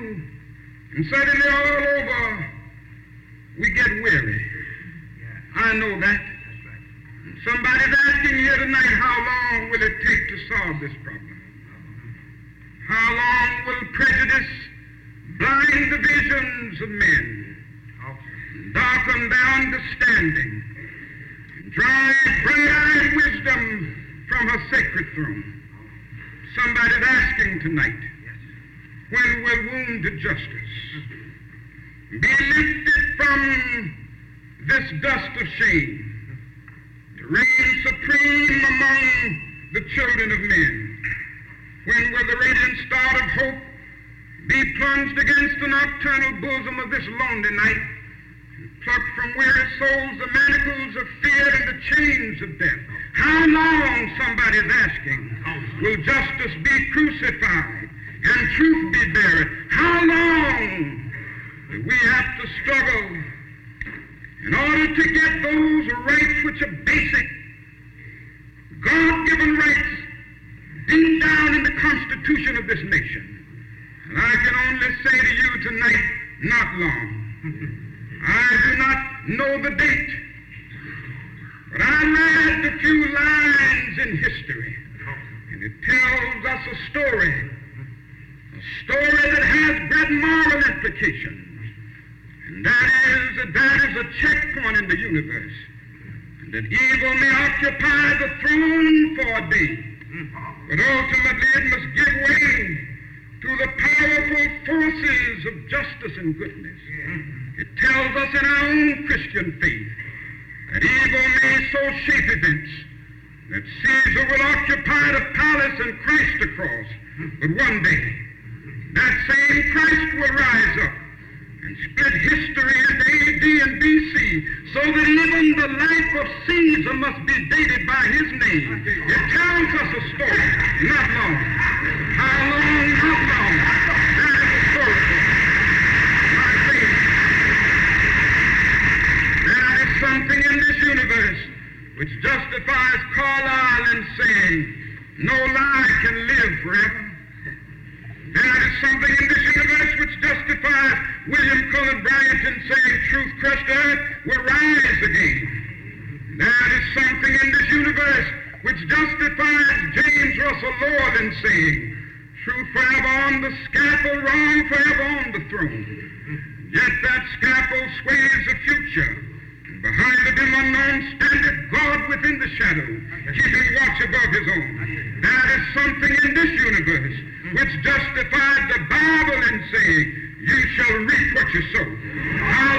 and suddenly all over we get weary. I know that. Somebody's asking here tonight, how long will it take to solve this problem? How long will prejudice blind the visions of men, darken their understanding, and drive bright-eyed wisdom from her sacred throne? Somebody's asking tonight, when will wounded justice be lifted from this dust of shame to reign supreme among the children of men? When will the radiant star of hope be plunged against the nocturnal bosom of this lonely night, and plucked from weary souls the manacles of fear and the chains of death? How long, somebody's asking, will justice be crucified and truth be buried? How long do we have to struggle in order to get those rights which are basic, God-given rights, deep down in the Constitution of this nation? And I can only say to you tonight, not long. I do not know the date, but I read a few lines in history, and it tells us a story that has great moral implications. And that is a checkpoint in the universe. And that evil may occupy the throne for a day, but ultimately it must give way to the powerful forces of justice and goodness. It tells us in our own Christian faith that evil may so shape events that Caesar will occupy the palace and Christ the cross, but one day that same Christ will rise up and split history into AD and BC, so that even the life of Caesar must be dated by his name. It tells us a story, not long. How long, not long. That is a story for my faith. There is something in this universe which justifies Carlyle in saying, no lie can live forever. There is something in this universe which justifies William Cullen Bryant in saying truth crushed earth will rise again. There is something in this universe which justifies James Russell Lord in saying truth forever on the scaffold, wrong forever on the throne. Yet that scaffold sways the future, and behind the dim unknown standeth God within the shadow, keeping watch above his own. There is something in this universe which justifies the Bible in saying, you shall reap what you sow. How